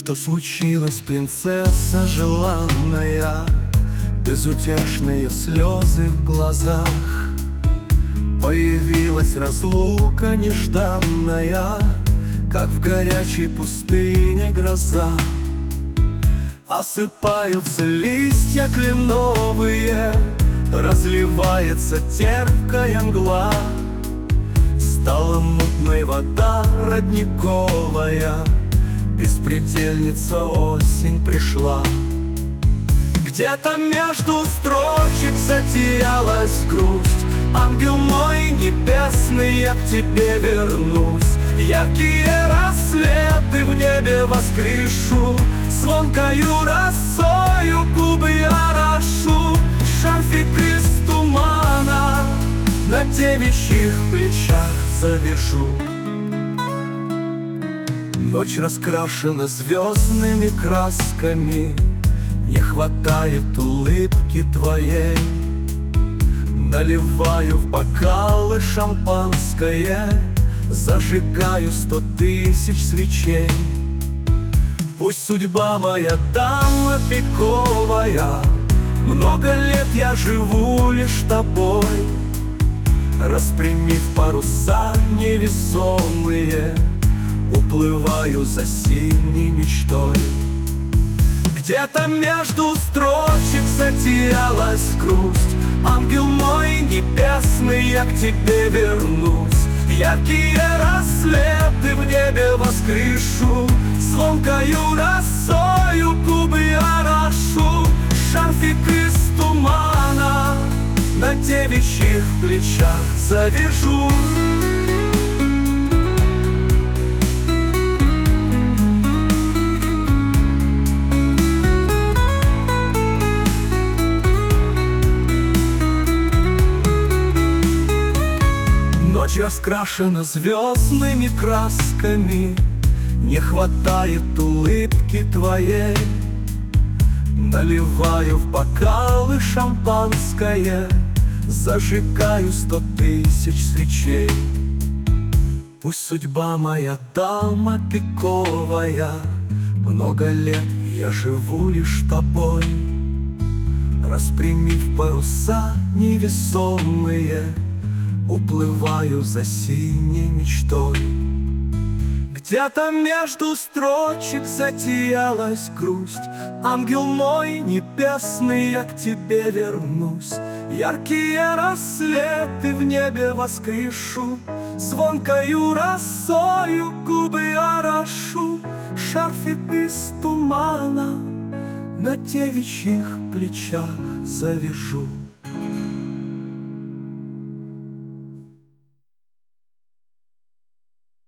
Что случилось, принцесса желанная? Безутешные слезы в глазах. Появилась разлука нежданная, как в горячей пустыне гроза. Осыпаются листья кленовые, разливается терпкая мгла. Стала мутной вода родниковая, беспредельница осень пришла. Где-то между строчек затеялась грусть. Ангел мой небесный, я к тебе вернусь. Яркие рассветы в небе воскрешу, звонкою росою губы я рошу. Шарфик из тумана на девичьих плечах завяжу. Ночь раскрашена звездными красками, не хватает улыбки твоей. Наливаю в бокалы шампанское, зажигаю 100 000 свечей. Пусть судьба моя дама пиковая, много лет я живу лишь тобой. Распрямив паруса невесомые, уплываю за синей мечтой. Где-то между строчек затеялась грусть. Ангел мой небесный, я к тебе вернусь. Яркие рассветы в небе воскрешу, звонкою росою губы я рошу. Шарфик из тумана на девичьих плечах завяжу. Ночь раскрашена звездными красками, не хватает улыбки твоей. Наливаю в бокалы шампанское, зажигаю 100 000 свечей. Пусть судьба моя дама пиковая, много лет я живу лишь тобой. Распрямив паруса невесомые, уплываю за синей мечтой. Где-то между строчек затеялась грусть. Ангел мой небесный, я к тебе вернусь. Яркие рассветы в небе воскрешу, звонкою росою губы я рошу. Шарфик из тумана на девичьих плечах завяжу.